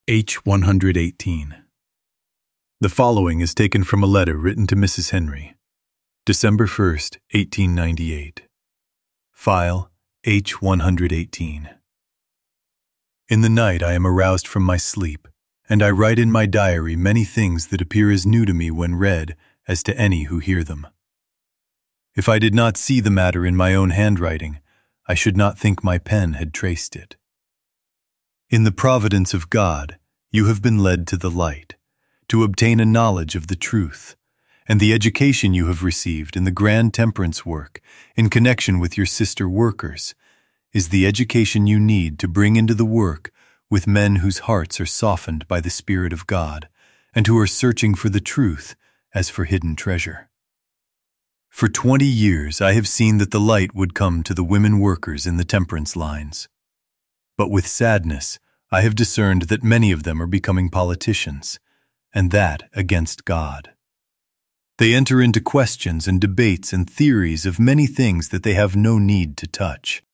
H-118. The following is taken from a letter written to Mrs. Henry, December 1st, 1898. File H-118. In the night I am aroused from my sleep, and I write in my diary many things that appear as new to me when read as to any who hear them. If I did not see the matter in my own handwriting, I should not think my pen had traced it. In the providence of God, you have been led to the light, to obtain a knowledge of the truth, and the education you have received in the grand temperance work in connection with your sister workers is the education you need to bring into the work with men whose hearts are softened by the Spirit of God and who are searching for the truth as for hidden treasure. For 20 years I have seen that the light would come to the women workers in the temperance lines. But with sadness, I have discerned that many of them are becoming politicians, and that against God. They enter into questions and debates and theories of many things that they have no need to touch.